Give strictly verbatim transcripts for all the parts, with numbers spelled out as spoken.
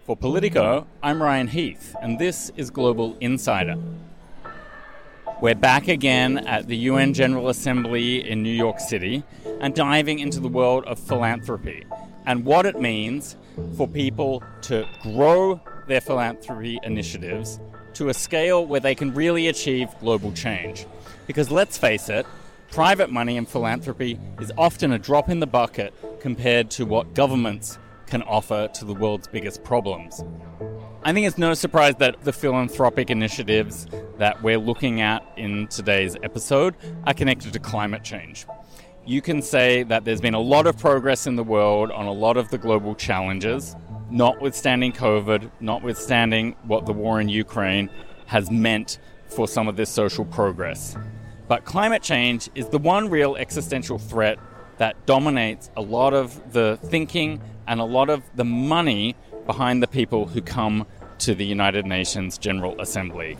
For Politico, I'm Ryan Heath, and this is Global Insider. We're back again at the U N General Assembly in New York City and diving into the world of philanthropy and what it means for people to grow their philanthropy initiatives to a scale where they can really achieve global change. Because let's face it, private money in philanthropy is often a drop in the bucket compared to what governments can offer to the world's biggest problems. I think it's no surprise that the philanthropic initiatives that we're looking at in today's episode are connected to climate change. You can say that there's been a lot of progress in the world on a lot of the global challenges, notwithstanding COVID, notwithstanding what the war in Ukraine has meant for some of this social progress. But climate change is the one real existential threat that dominates a lot of the thinking and a lot of the money behind the people who come to the United Nations General Assembly.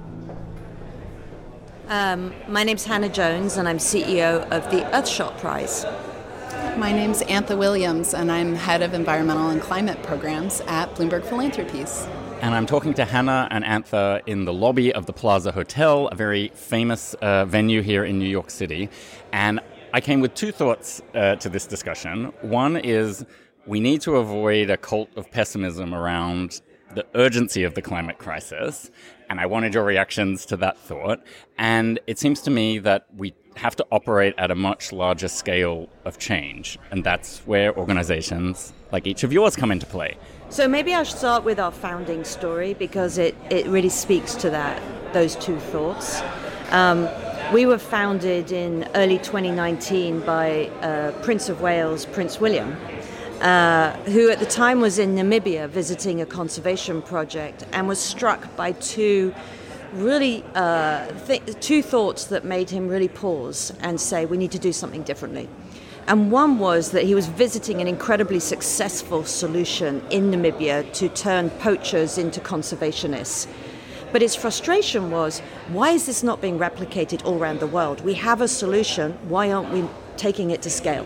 Um, my name's Hannah Jones, and I'm C E O of the Earthshot Prize. My name's Antha Williams, and I'm Head of Environmental and Climate Programs at Bloomberg Philanthropies. And I'm talking to Hannah and Antha in the lobby of the Plaza Hotel, a very famous uh, venue here in New York City. And I came with two thoughts uh, to this discussion. One is we need to avoid a cult of pessimism around the urgency of the climate crisis. And I wanted your reactions to that thought. And it seems to me that we have to operate at a much larger scale of change. And that's where organizations like each of yours come into play. So maybe I'll start with our founding story because it, it really speaks to that, those two thoughts. Um, we were founded in early twenty nineteen by uh, Prince of Wales, Prince William, uh, who at the time was in Namibia visiting a conservation project and was struck by two really uh, th- two thoughts that made him really pause and say, we need to do something differently. And one was that he was visiting an incredibly successful solution in Namibia to turn poachers into conservationists. But his frustration was, why is this not being replicated all around the world? We have a solution, why aren't we taking it to scale?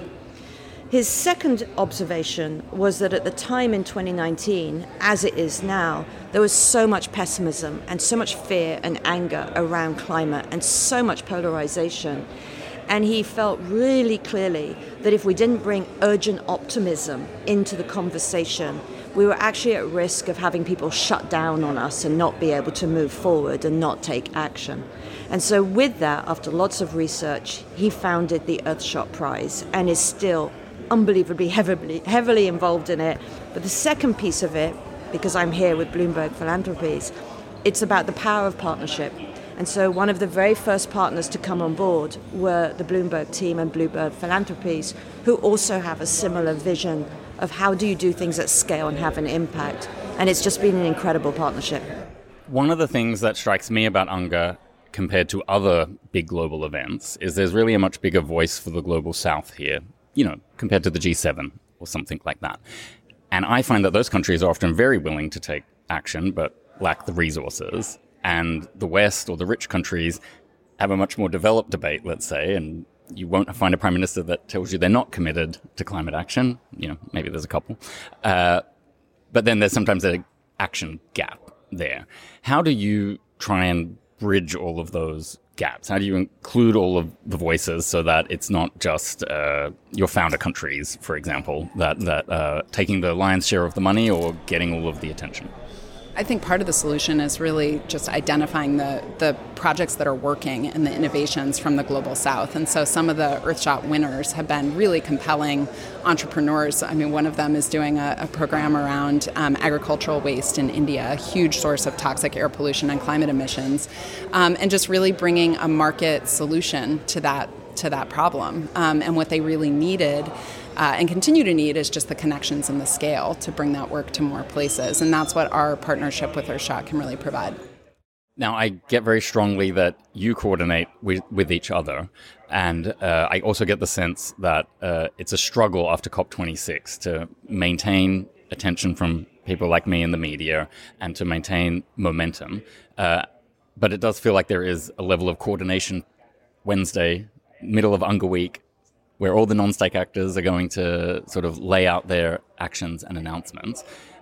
His second observation was that at the time in twenty nineteen, as it is now, there was so much pessimism and so much fear and anger around climate and so much polarization. And he felt really clearly that if we didn't bring urgent optimism into the conversation, we were actually at risk of having people shut down on us and not be able to move forward and not take action. And so with that, after lots of research, he founded the Earthshot Prize and is still unbelievably heavily, heavily involved in it. But the second piece of it, because I'm here with Bloomberg Philanthropies, it's about the power of partnership. And so one of the very first partners to come on board were the Bloomberg team and Bloomberg Philanthropies, who also have a similar vision of how do you do things at scale and have an impact. And it's just been an incredible partnership. One of the things that strikes me about UNGA compared to other big global events is there's really a much bigger voice for the global south here, you know, compared to the G seven or something like that. And I find that those countries are often very willing to take action, but lack the resources. And the West or the rich countries have a much more developed debate, let's say, and you won't find a prime minister that tells you they're not committed to climate action. You know, maybe there's a couple. Uh, but then there's sometimes an action gap there. How do you try and bridge all of those gaps? How do you include all of the voices so that it's not just uh, your founder countries, for example, that, that uh, taking the lion's share of the money or getting all of the attention? I think part of the solution is really just identifying the, the projects that are working and the innovations from the global south. And so some of the Earthshot winners have been really compelling entrepreneurs. I mean, one of them is doing a, a program around um, agricultural waste in India, a huge source of toxic air pollution and climate emissions, um, and just really bringing a market solution to that to that problem. Um, and what they really needed Uh, and continue to need is just the connections and the scale to bring that work to more places. And that's what our partnership with Earthshot can really provide. Now, I get very strongly that you coordinate with, with each other. And uh, I also get the sense that uh, it's a struggle after COP twenty-six to maintain attention from people like me in the media and to maintain momentum. Uh, but it does feel like there is a level of coordination Wednesday, middle of UNGA week, where all the non-stake actors are going to sort of lay out their actions and announcements.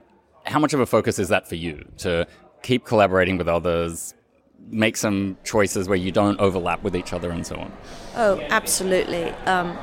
how much of a focus is that for you to keep collaborating with others, make some choices where you don't overlap with each other and so on? Oh, absolutely. Um,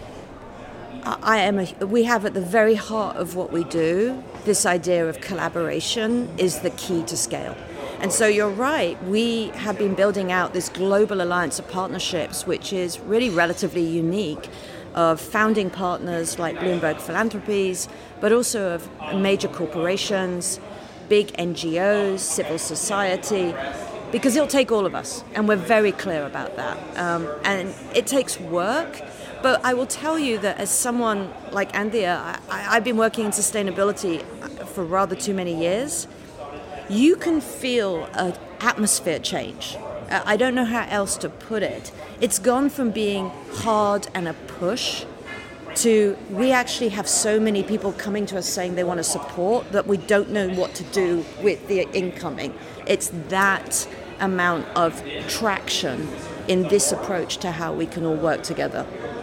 I am. A, we have at the very heart of what we do, this idea of collaboration is the key to scale. And so you're right, we have been building out this global alliance of partnerships, which is really relatively unique, of founding partners like Bloomberg Philanthropies, but also of major corporations, big N G Os, civil society, because it'll take all of us, and we're very clear about that. Um, and it takes work, but I will tell you that as someone like Andrea, I, I've been working in sustainability for rather too many years. You can feel an atmosphere change. I don't know how else to put it. It's gone from being hard and a push to we actually have so many people coming to us saying they want to support that we don't know what to do with the incoming. It's that amount of traction in this approach to how we can all work together.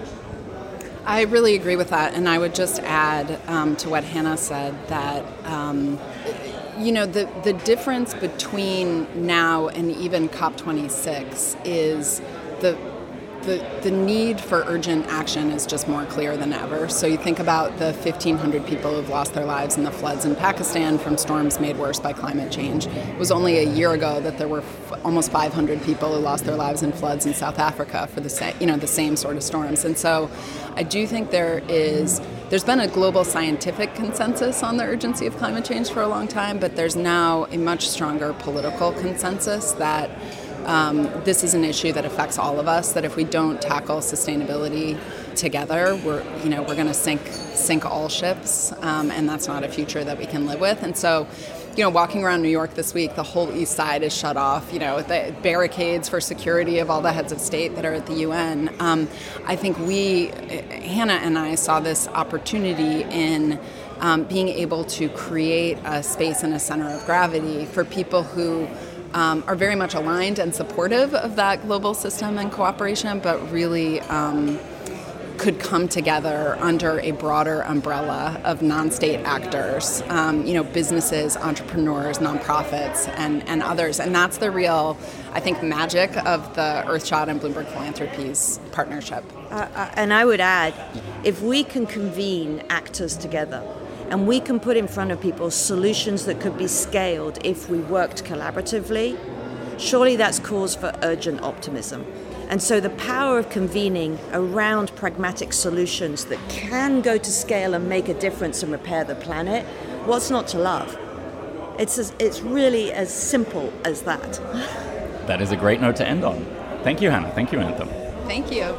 I really agree with that, and I would just add um, to what Hannah said that um, you know, the, the difference between now and even COP twenty-six is the, the the need for urgent action is just more clear than ever. So you think about the fifteen hundred people who've lost their lives in the floods in Pakistan from storms made worse by climate change. It was only a year ago that there were f- almost five hundred people who lost their lives in floods in South Africa for the sa- you know the same sort of storms. And so I do think there is There's been a global scientific consensus on the urgency of climate change for a long time, but there's now a much stronger political consensus that um, this is an issue that affects all of us, that if we don't tackle sustainability together, we're you know we're going to sink sink all ships, um, and that's not a future that we can live with. And so, you know, walking around New York this week, the whole east side is shut off, you know, the barricades for security of all the heads of state that are at the U N. Um, I think we, Hannah and I, saw this opportunity in um, being able to create a space and a center of gravity for people who um, are very much aligned and supportive of that global system and cooperation, but really um, could come together under a broader umbrella of non-state actors, um, you know, businesses, entrepreneurs, nonprofits, and, and others. And that's the real, I think, magic of the Earthshot and Bloomberg Philanthropies partnership. Uh, uh, and I would add, if we can convene actors together and we can put in front of people solutions that could be scaled if we worked collaboratively, surely that's cause for urgent optimism. And so the power of convening around pragmatic solutions that can go to scale and make a difference and repair the planet, what's not to love? It's as, it's really as simple as that. That is a great note to end on. Thank you, Hannah. Thank you, Anthem. Thank you.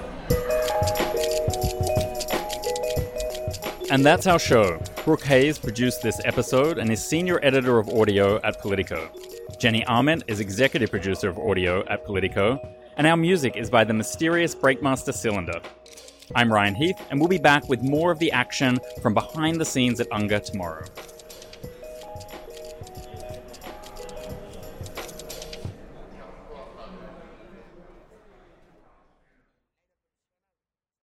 And that's our show. Brooke Hayes produced this episode and is senior editor of audio at Politico. Jenny Arment is executive producer of audio at Politico. And our music is by the mysterious Breakmaster Cylinder. I'm Ryan Heath, and we'll be back with more of the action from behind the scenes at UNGA tomorrow.